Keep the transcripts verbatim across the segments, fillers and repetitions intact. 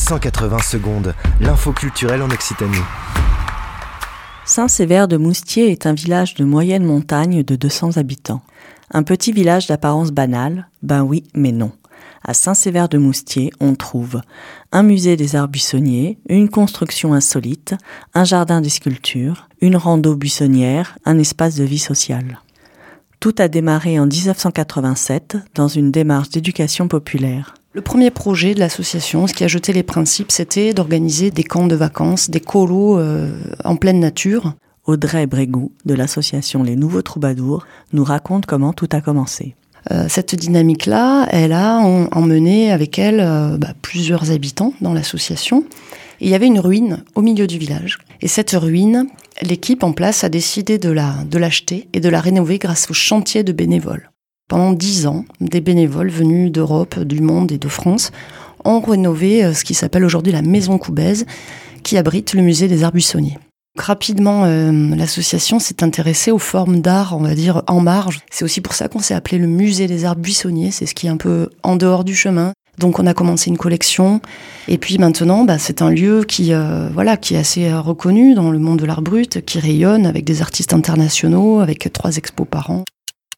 cent quatre-vingts secondes, l'info culturelle en Occitanie. Saint-Sévère-de-Moustiers est un village de moyenne montagne de deux cents habitants. Un petit village d'apparence banale, ben oui, mais non. À Saint-Sévère-de-Moustiers, on trouve un musée des arts buissonniers, une construction insolite, un jardin des sculptures, une rando buissonnière, un espace de vie sociale. Tout a démarré en dix-neuf cent quatre-vingt-sept dans une démarche d'éducation populaire. Le premier projet de l'association, ce qui a jeté les principes, c'était d'organiser des camps de vacances, des colos euh, en pleine nature. Audrey Brégou, de l'association Les Nouveaux Troubadours, nous raconte comment tout a commencé. Euh, cette dynamique-là, elle a en, emmené avec elle euh, bah, plusieurs habitants dans l'association. Et il y avait une ruine au milieu du village. Et cette ruine, l'équipe en place a décidé de, la, de l'acheter et de la rénover grâce au chantier de bénévoles. Pendant dix ans, des bénévoles venus d'Europe, du monde et de France ont rénové euh, ce qui s'appelle aujourd'hui la Maison Coubèze, qui abrite le musée des arts buissonniers. Rapidement, euh, l'association s'est intéressée aux formes d'art, on va dire, en marge. C'est aussi pour ça qu'on s'est appelé le musée des arts buissonniers, c'est ce qui est un peu en dehors du chemin. Donc on a commencé une collection, et puis maintenant, bah, c'est un lieu qui, euh, voilà, qui est assez euh, reconnu dans le monde de l'art brut, qui rayonne avec des artistes internationaux, avec trois expos par an.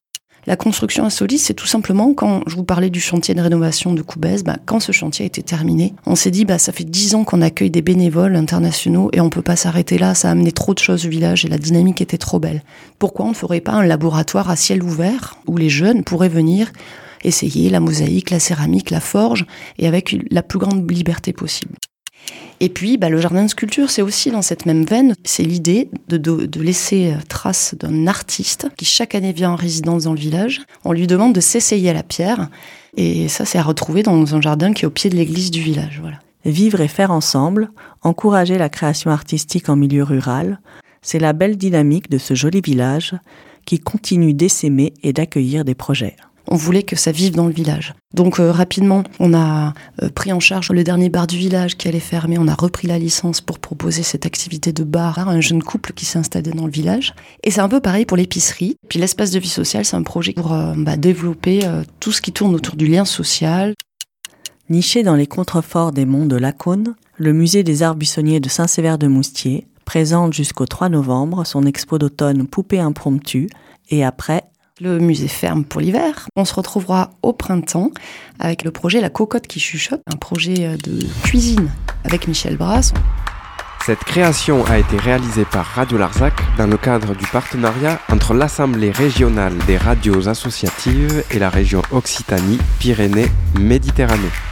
La construction insolite, c'est tout simplement, quand je vous parlais du chantier de rénovation de Coubèze, bah, quand ce chantier a été terminé, on s'est dit, bah, ça fait dix ans qu'on accueille des bénévoles internationaux et on peut pas s'arrêter là, ça a amené trop de choses au village et la dynamique était trop belle. Pourquoi on ne ferait pas un laboratoire à ciel ouvert où les jeunes pourraient venir essayer la mosaïque, la céramique, la forge et avec la plus grande liberté possible. Et puis, bah, le jardin de sculpture, c'est aussi dans cette même veine. C'est l'idée de, de, de laisser trace d'un artiste qui chaque année vient en résidence dans le village. On lui demande de s'essayer à la pierre. Et ça, c'est à retrouver dans un jardin qui est au pied de l'église du village. Voilà. Vivre et faire ensemble, encourager la création artistique en milieu rural, c'est la belle dynamique de ce joli village qui continue d'essaimer et d'accueillir des projets. On voulait que ça vive dans le village. Donc euh, rapidement, on a euh, pris en charge le dernier bar du village qui allait fermer. On a repris la licence pour proposer cette activité de bar à un jeune couple qui s'est installé dans le village. Et c'est un peu pareil pour l'épicerie. Puis l'espace de vie sociale, c'est un projet pour euh, bah, développer euh, tout ce qui tourne autour du lien social. Niché dans les contreforts des monts de Lacaune, le musée des arts buissonniers de Saint-Sévère-de-Moustiers présente jusqu'au trois novembre son expo d'automne Poupées impromptues et après, le musée ferme pour l'hiver. On se retrouvera au printemps avec le projet La Cocotte qui chuchote, un projet de cuisine avec Michel Brasse. Cette création a été réalisée par Radio Larzac dans le cadre du partenariat entre l'Assemblée régionale des radios associatives et la région Occitanie-Pyrénées-Méditerranée.